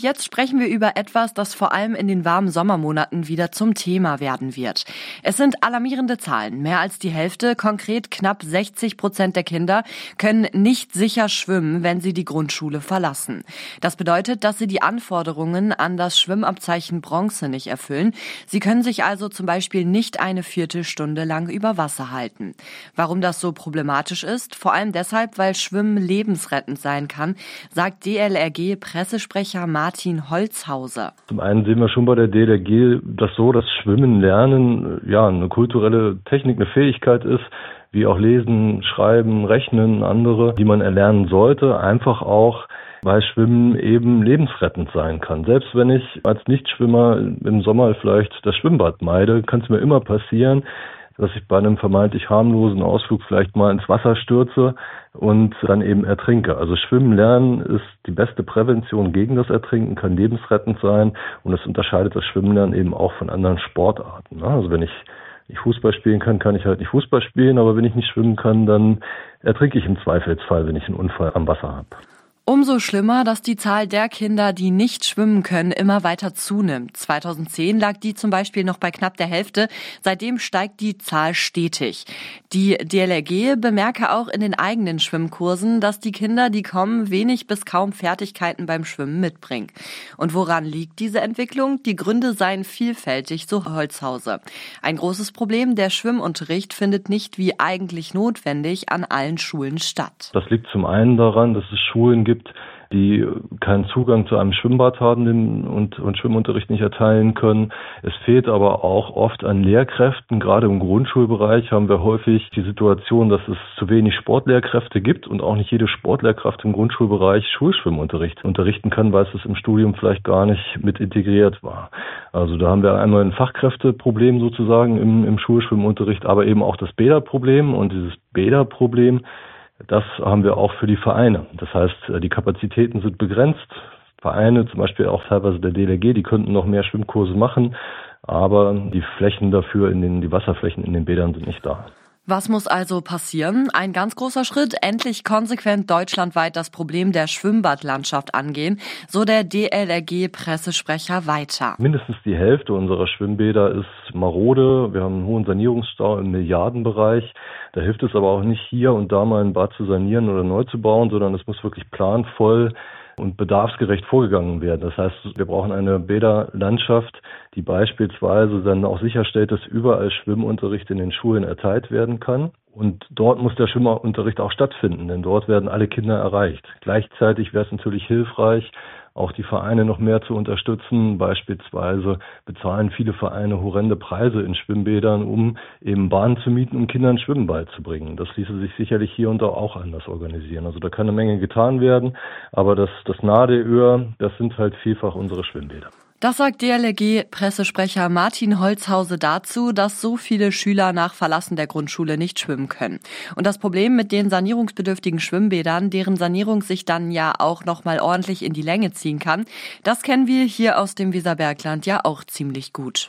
Jetzt sprechen wir über etwas, das vor allem in den warmen Sommermonaten wieder zum Thema werden wird. Es sind alarmierende Zahlen. Mehr als die Hälfte, konkret knapp 60% der Kinder, können nicht sicher schwimmen, wenn sie die Grundschule verlassen. Das bedeutet, dass sie die Anforderungen an das Schwimmabzeichen Bronze nicht erfüllen. Sie können sich also zum Beispiel nicht eine Viertelstunde lang über Wasser halten. Warum das so problematisch ist? Vor allem deshalb, weil Schwimmen lebensrettend sein kann, sagt DLRG-Pressesprecher Martin Holzhauser. Zum einen sehen wir schon bei der DLRG das so, dass Schwimmen lernen eine kulturelle Technik, eine Fähigkeit ist, wie auch Lesen, Schreiben, Rechnen, andere, die man erlernen sollte, einfach auch, weil Schwimmen eben lebensrettend sein kann. Selbst wenn ich als Nichtschwimmer im Sommer vielleicht das Schwimmbad meide, kann es mir immer passieren, dass ich bei einem vermeintlich harmlosen Ausflug vielleicht mal ins Wasser stürze und dann eben ertrinke. Also Schwimmen lernen ist die beste Prävention gegen das Ertrinken, kann lebensrettend sein und es unterscheidet das Schwimmen lernen eben auch von anderen Sportarten. Also wenn ich Fußball spielen kann ich halt nicht Fußball spielen, aber wenn ich nicht schwimmen kann, dann ertrinke ich im Zweifelsfall, wenn ich einen Unfall am Wasser habe. Umso schlimmer, dass die Zahl der Kinder, die nicht schwimmen können, immer weiter zunimmt. 2010 lag die zum Beispiel noch bei knapp der Hälfte. Seitdem steigt die Zahl stetig. Die DLRG bemerke auch in den eigenen Schwimmkursen, dass die Kinder, die kommen, wenig bis kaum Fertigkeiten beim Schwimmen mitbringen. Und woran liegt diese Entwicklung? Die Gründe seien vielfältig, so Holzhauser. Ein großes Problem, der Schwimmunterricht findet nicht wie eigentlich notwendig an allen Schulen statt. Das liegt zum einen daran, dass es Schulen gibt, die keinen Zugang zu einem Schwimmbad haben und Schwimmunterricht nicht erteilen können. Es fehlt aber auch oft an Lehrkräften. Gerade im Grundschulbereich haben wir häufig die Situation, dass es zu wenig Sportlehrkräfte gibt und auch nicht jede Sportlehrkraft im Grundschulbereich Schulschwimmunterricht unterrichten kann, weil es im Studium vielleicht gar nicht mit integriert war. Also da haben wir einmal ein Fachkräfteproblem sozusagen im Schulschwimmunterricht, aber eben auch das Bäderproblem. Und dieses Bäderproblem, das haben wir auch für die Vereine. Das heißt, die Kapazitäten sind begrenzt. Vereine, zum Beispiel auch teilweise der DLRG, die könnten noch mehr Schwimmkurse machen, aber die Flächen dafür, die Wasserflächen in den Bädern sind nicht da. Was muss also passieren? Ein ganz großer Schritt, endlich konsequent deutschlandweit das Problem der Schwimmbadlandschaft angehen, so der DLRG-Pressesprecher weiter. Mindestens die Hälfte unserer Schwimmbäder ist marode. Wir haben einen hohen Sanierungsstau im Milliardenbereich. Da hilft es aber auch nicht, hier und da mal ein Bad zu sanieren oder neu zu bauen, sondern es muss wirklich planvoll und bedarfsgerecht vorgegangen werden. Das heißt, wir brauchen eine Bäderlandschaft, die beispielsweise dann auch sicherstellt, dass überall Schwimmunterricht in den Schulen erteilt werden kann. Und dort muss der Schwimmunterricht auch stattfinden, denn dort werden alle Kinder erreicht. Gleichzeitig wäre es natürlich hilfreich, auch die Vereine noch mehr zu unterstützen. Beispielsweise bezahlen viele Vereine horrende Preise in Schwimmbädern, um eben Bahnen zu mieten, um Kindern Schwimmen beizubringen. Das ließe sich sicherlich hier und da auch anders organisieren. Also da kann eine Menge getan werden, aber das Nadelöhr, das sind halt vielfach unsere Schwimmbäder. Das sagt DLRG-Pressesprecher Martin Holzhauser dazu, dass so viele Schüler nach Verlassen der Grundschule nicht schwimmen können. Und das Problem mit den sanierungsbedürftigen Schwimmbädern, deren Sanierung sich dann ja auch nochmal ordentlich in die Länge ziehen kann, das kennen wir hier aus dem Weserbergland ja auch ziemlich gut.